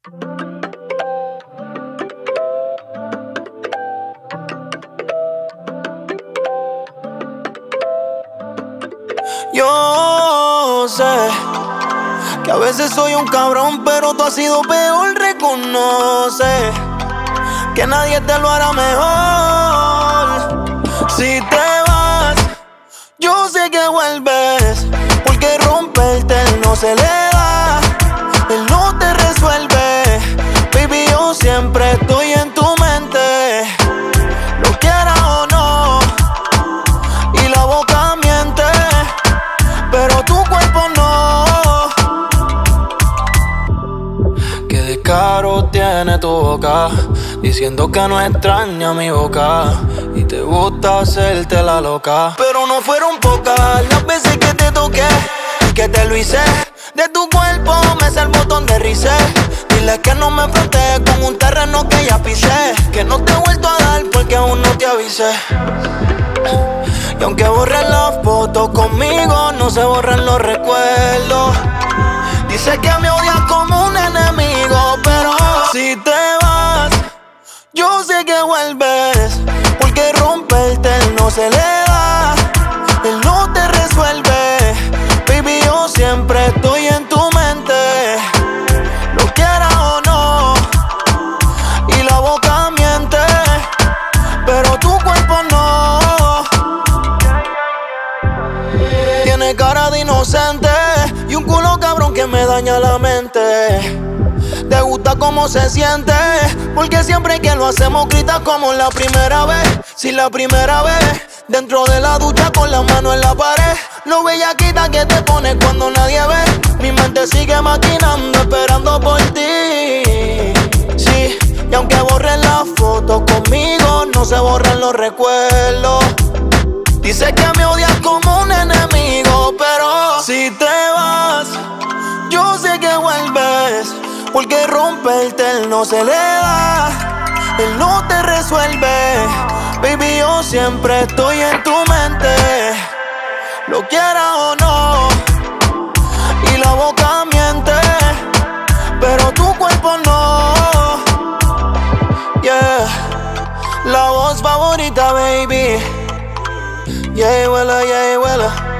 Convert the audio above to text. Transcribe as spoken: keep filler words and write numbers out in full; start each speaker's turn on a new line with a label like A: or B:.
A: Yo sé que a veces soy un cabrón, pero tú has sido peor. Reconoce que nadie te lo hará mejor. Si te vas, yo sé que vuelves, porque romperte él no se le da. Él no te resuelve. Baby, yo siempre estoy en tu mente, lo quieras o no. Y la boca miente, pero tu cuerpo no. Qué descaro tiene tu boca, diciendo que no extraña mi boca y te gusta hacerte la loca. Pero no fueron pocas las veces que te toqué y que te lo hice. De tu cuerpo me sé el botón de reset. Dile que no me froté con un terreno que ya pisé, que no te he vuelto a dar porque aún no te avisé. Y aunque borres las fotos conmigo, no se borran los recuerdos. Dice que me odias como un enemigo, pero si te vas, yo sé que vuelves, porque romperte él no se le da. Él no te resuelve. Baby, yo siempre estoy en tu mente, lo quieras o no. Y la boca miente, pero tu cuerpo no. Tiene cara de inocente y un culo cabrón que me daña la mente. Te gusta cómo se siente, porque siempre que lo hacemos grita como la primera vez. Si la primera vez, dentro de la ducha con la mano en la pared. Lo bellaquita que te pones cuando nadie ve. Mi mente sigue maquinando, esperando por ti. Sí, y aunque borren las fotos conmigo, no se borran los recuerdos. Dice que me odias como un enemigo, pero si te vas, yo sé que vuelves, porque romperte él no se le da. Él no te resuelve. Baby, yo siempre estoy en tu mente, lo quieras o no. Y la boca miente, pero tu cuerpo no. Yeah, la voz favorita, baby. Yeah, huela, yeah, huela.